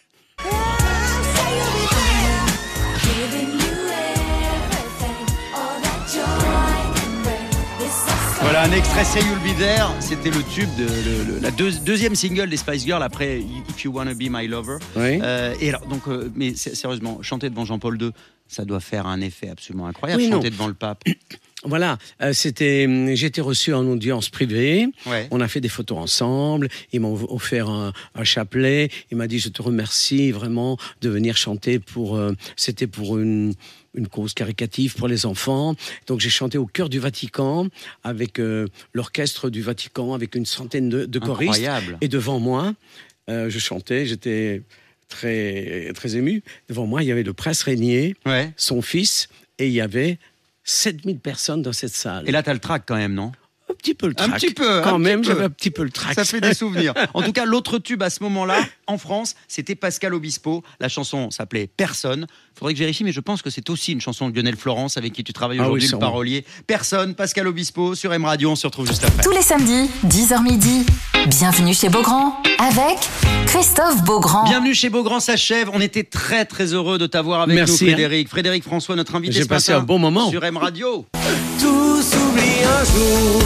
Voilà un extrait Say You'll Be There, c'était le tube de la deuxième single des Spice Girls après If You Wanna Be My Lover. Oui. Et alors, donc, mais sérieusement, chanter devant Jean-Paul II, ça doit faire un effet absolument incroyable. Oui, chanter devant le pape. Voilà, j'ai été reçu en audience privée. Ouais. On a fait des photos ensemble. Ils m'ont offert un chapelet. Il m'a dit, je te remercie vraiment de venir chanter c'était pour une cause caritative pour les enfants. Donc j'ai chanté au cœur du Vatican avec l'orchestre du Vatican, avec une centaine de choristes. Incroyable. Et devant moi, je chantais, j'étais très, très ému. Devant moi, il y avait le prince Régnier, son fils, et il y avait 7000 personnes dans cette salle. Et là, t'as le trac quand même, non? Un petit peu le trac. Un petit peu. J'avais un petit peu le trac. Ça fait des souvenirs. En tout cas, l'autre tube à ce moment-là, en France, c'était Pascal Obispo. La chanson s'appelait Personne. Faudrait que je vérifie, mais je pense que c'est aussi une chanson de Lionel Florence avec qui tu travailles aujourd'hui, le parolier. Personne, Pascal Obispo sur M Radio. On se retrouve juste après. Tous les samedis, 10h midi. Bienvenue chez Beaugrand avec Christophe Beaugrand. Bienvenue chez Beaugrand s'achève. On était très très heureux de t'avoir avec nous, Frédéric. Frédéric François, notre invité. J'ai passé un bon moment sur M Radio. Tout s'oublie un jour,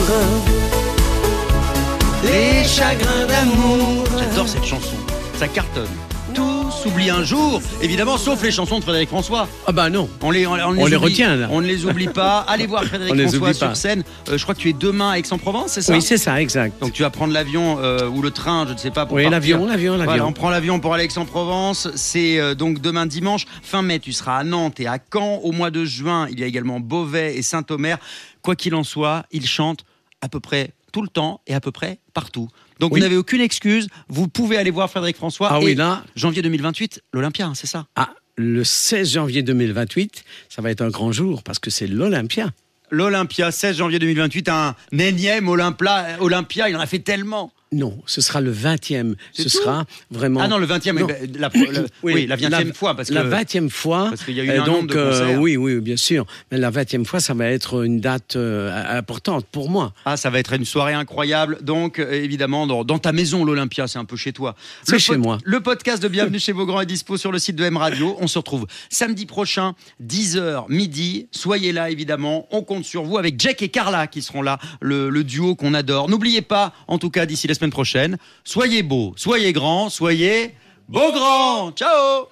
les chagrins d'amour. J'adore cette chanson, ça cartonne. Tout s'oublie un jour, évidemment, sauf les chansons de Frédéric François. Ah bah non, on les retient là. On ne les oublie pas. Allez voir Frédéric François sur scène. Je crois que tu es demain à Aix-en-Provence, c'est ça? Oui, c'est ça, exact. Donc tu vas prendre l'avion ou le train, je ne sais pas. Pour l'avion. Voilà, on prend l'avion pour aller à Aix-en-Provence. C'est donc demain dimanche. Fin mai, tu seras à Nantes et à Caen. Au mois de juin, il y a également Beauvais et Saint-Omer. Quoi qu'il en soit, il chante à peu près tout le temps et à peu près partout. Donc vous n'avez aucune excuse, vous pouvez aller voir Frédéric François. Ah oui, là. Janvier 2028, l'Olympia, c'est ça? Ah, le 16 janvier 2028, ça va être un grand jour parce que c'est l'Olympia. L'Olympia, 16 janvier 2028, un énième Olympia, il en a fait tellement. Non, ce sera le 20e. Ce sera vraiment... Ah non, le 20e, la 20e fois. Parce que, la 20e fois. Parce qu'il y a eu un nombre de concerts. Oui, bien sûr. Mais la 20e fois, ça va être une date importante pour moi. Ah, ça va être une soirée incroyable. Donc, évidemment, dans ta maison, l'Olympia, c'est un peu chez toi. C'est chez moi. Le podcast de Bienvenue chez Beaugrand est dispo sur le site de M Radio. On se retrouve samedi prochain, 10h, midi. Soyez là, évidemment. On compte sur vous avec Jack et Carla qui seront là, le duo qu'on adore. N'oubliez pas, en tout cas, d'ici la semaine prochaine, soyez beaux, soyez grands, soyez Beaugrand. Ciao!